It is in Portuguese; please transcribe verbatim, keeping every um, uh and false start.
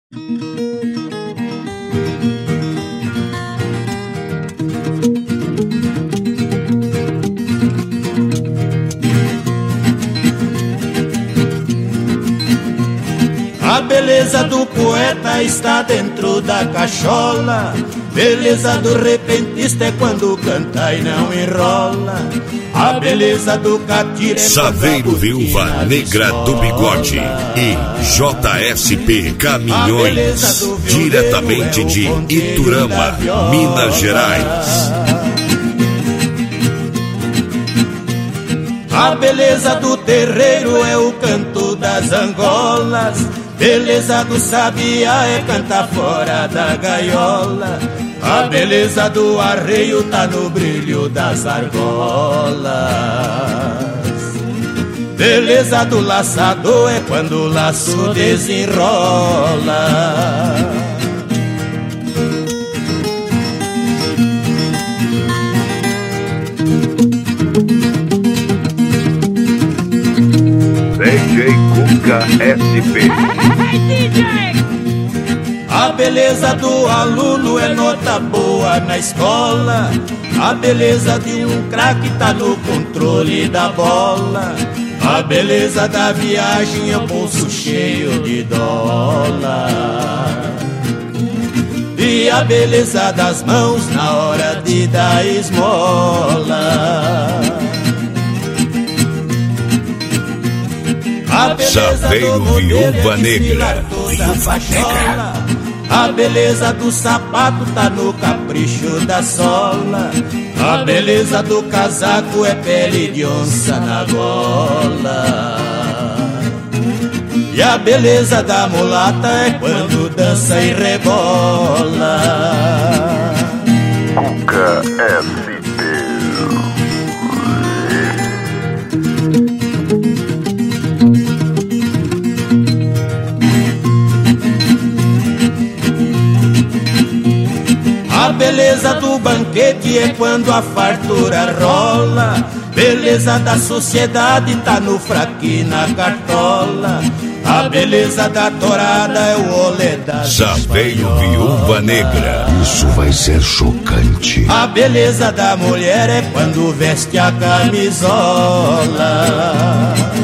A beleza do poeta está dentro da cachola. Beleza do repentista é quando canta e não enrola. A beleza do catira é Saveiro Viúva Negra do Bigode e J S P Caminhões, diretamente de Iturama, Minas Gerais. A beleza do terreiro é o canto das angolas. Beleza do sabiá é cantar fora da gaiola. A beleza do arreio tá no brilho das argolas. Beleza do laçador é quando o laço desenrola. D J Cuca S P. A beleza do aluno é nota boa na escola. A beleza de um craque tá no controle da bola. A beleza da viagem é o bolso cheio de dólar. E a beleza das mãos na hora de dar esmola. A Saveiro Viúva Negra, Viúva Negra. A beleza do sapato tá no capricho da sola. A beleza do casaco é pele de onça na gola. E a beleza da mulata é quando dança e rebola. Cuca S P. A beleza do banquete é quando a fartura rola. Beleza da sociedade tá no fraque e na cartola. A beleza da torada é o olé da Saveiro Viúva Negra. Isso vai ser chocante. A beleza da mulher é quando veste a camisola.